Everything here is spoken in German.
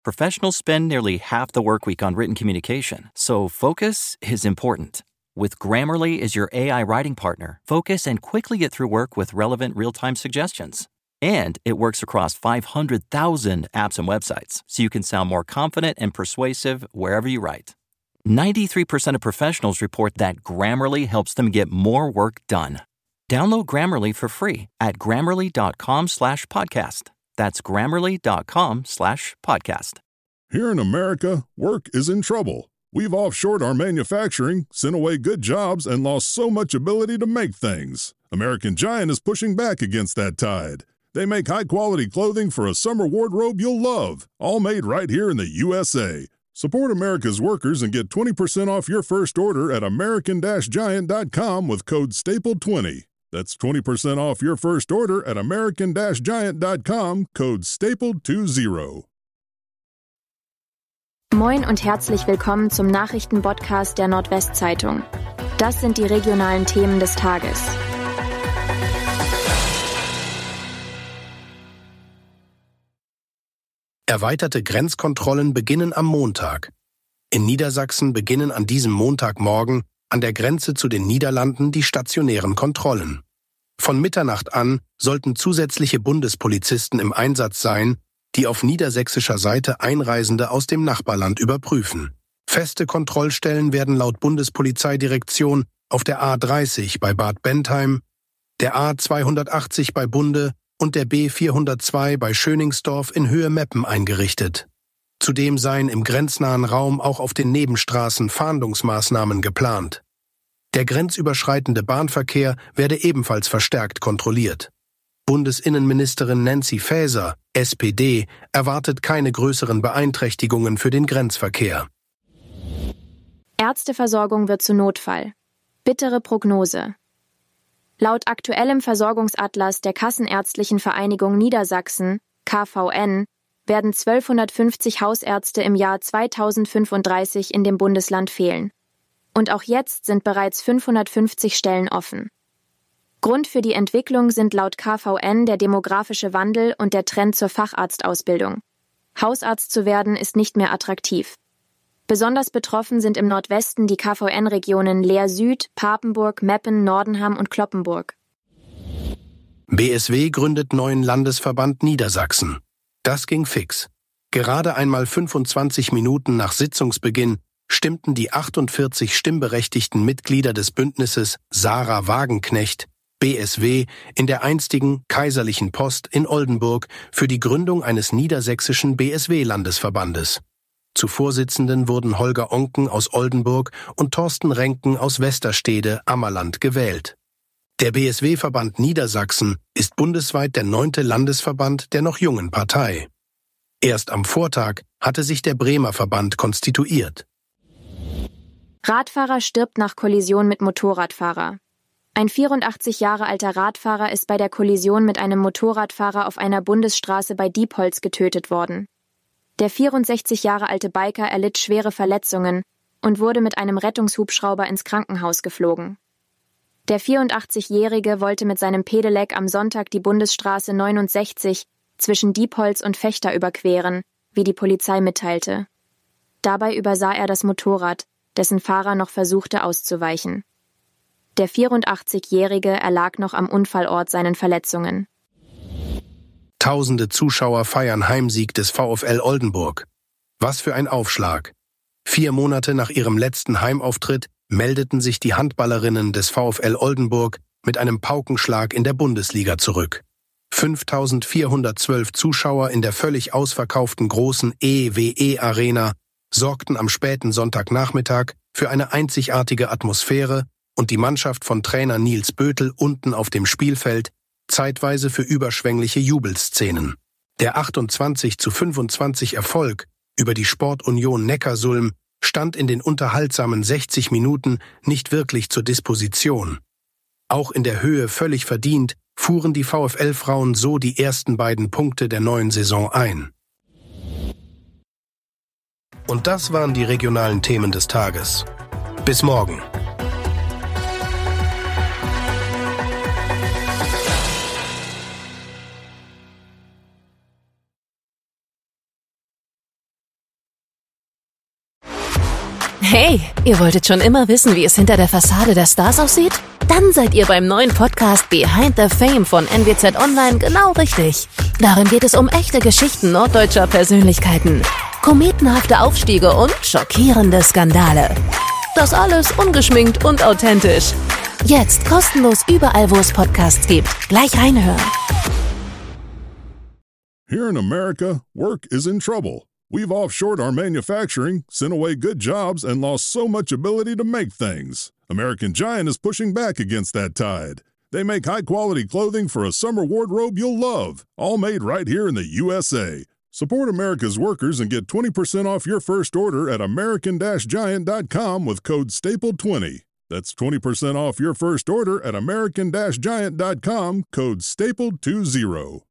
Professionals spend nearly half the work week on written communication, so focus is important. With Grammarly as your AI writing partner, focus and quickly get through work with relevant real-time suggestions. And it works across 500,000 apps and websites, so you can sound more confident and persuasive wherever you write. 93% of professionals report that Grammarly helps them get more work done. Download Grammarly for free at Grammarly.com/podcast. That's Grammarly.com/podcast. Here in America, work is in trouble. We've offshored our manufacturing, sent away good jobs, and lost so much ability to make things. American Giant is pushing back against that tide. They make high-quality clothing for a summer wardrobe you'll love, all made right here in the USA. Support America's workers and get 20% off your first order at American-Giant.com with code STAPLE20. That's 20% off your first order at American-Giant.com, code STAPLE20. Moin und herzlich willkommen zum Nachrichtenpodcast der Nordwestzeitung. Das sind die regionalen Themen des Tages. Erweiterte Grenzkontrollen beginnen am Montag. In Niedersachsen beginnen an diesem Montagmorgen an der Grenze zu den Niederlanden die stationären Kontrollen. Von Mitternacht an sollten zusätzliche Bundespolizisten im Einsatz sein, die auf niedersächsischer Seite Einreisende aus dem Nachbarland überprüfen. Feste Kontrollstellen werden laut Bundespolizeidirektion auf der A30 bei Bad Bentheim, der A280 bei Bunde und der B402 bei Schöningsdorf in Höhe Meppen eingerichtet. Zudem seien im grenznahen Raum auch auf den Nebenstraßen Fahndungsmaßnahmen geplant. Der grenzüberschreitende Bahnverkehr werde ebenfalls verstärkt kontrolliert. Bundesinnenministerin Nancy Faeser, SPD, erwartet keine größeren Beeinträchtigungen für den Grenzverkehr. Ärzteversorgung wird zu Notfall. Bittere Prognose. Laut aktuellem Versorgungsatlas der Kassenärztlichen Vereinigung Niedersachsen, KVN, werden 1250 Hausärzte im Jahr 2035 in dem Bundesland fehlen. Und auch jetzt sind bereits 550 Stellen offen. Grund für die Entwicklung sind laut KVN der demografische Wandel und der Trend zur Facharztausbildung. Hausarzt zu werden ist nicht mehr attraktiv. Besonders betroffen sind im Nordwesten die KVN-Regionen Leer Süd, Papenburg, Meppen, Nordenham und Cloppenburg. BSW gründet neuen Landesverband Niedersachsen. Das ging fix. Gerade einmal 25 Minuten nach Sitzungsbeginn stimmten die 48 stimmberechtigten Mitglieder des Bündnisses Sarah Wagenknecht, BSW, in der einstigen Kaiserlichen Post in Oldenburg für die Gründung eines niedersächsischen BSW-Landesverbandes. Zu Vorsitzenden wurden Holger Onken aus Oldenburg und Thorsten Renken aus Westerstede, Ammerland, gewählt. Der BSW-Verband Niedersachsen ist bundesweit der 9. Landesverband der noch jungen Partei. Erst am Vortag hatte sich der Bremer Verband konstituiert. Radfahrer stirbt nach Kollision mit Motorradfahrer. Ein 84 Jahre alter Radfahrer ist bei der Kollision mit einem Motorradfahrer auf einer Bundesstraße bei Diepholz getötet worden. Der 64 Jahre alte Biker erlitt schwere Verletzungen und wurde mit einem Rettungshubschrauber ins Krankenhaus geflogen. Der 84-Jährige wollte mit seinem Pedelec am Sonntag die Bundesstraße 69 zwischen Diepholz und Vechta überqueren, wie die Polizei mitteilte. Dabei übersah er das Motorrad, dessen Fahrer noch versuchte auszuweichen. Der 84-Jährige erlag noch am Unfallort seinen Verletzungen. Tausende Zuschauer feiern Heimsieg des VfL Oldenburg. Was für ein Aufschlag. 4 Monate nach ihrem letzten Heimauftritt meldeten sich die Handballerinnen des VfL Oldenburg mit einem Paukenschlag in der Bundesliga zurück. 5.412 Zuschauer in der völlig ausverkauften großen EWE-Arena sorgten am späten Sonntagnachmittag für eine einzigartige Atmosphäre und die Mannschaft von Trainer Nils Bötel unten auf dem Spielfeld zeitweise für überschwängliche Jubelszenen. Der 28:25 Erfolg über die Sportunion Neckarsulm stand in den unterhaltsamen 60 Minuten nicht wirklich zur Disposition. Auch in der Höhe völlig verdient fuhren die VfL-Frauen so die ersten beiden Punkte der neuen Saison ein. Und das waren die regionalen Themen des Tages. Bis morgen. Hey, ihr wolltet schon immer wissen, wie es hinter der Fassade der Stars aussieht? Dann seid ihr beim neuen Podcast Behind the Fame von NWZ Online genau richtig. Darin geht es um echte Geschichten norddeutscher Persönlichkeiten, kometenhafte Aufstiege und schockierende Skandale. Das alles ungeschminkt und authentisch. Jetzt kostenlos überall, wo es Podcasts gibt. Gleich reinhören. Here in America, work is in trouble. We've offshored our manufacturing, sent away good jobs, and lost so much ability to make things. American Giant is pushing back against that tide. They make high-quality clothing for a summer wardrobe you'll love, all made right here in the USA. Support America's workers and get 20% off your first order at American-Giant.com with code STAPLE20. That's 20% off your first order at American-Giant.com, code STAPLE20.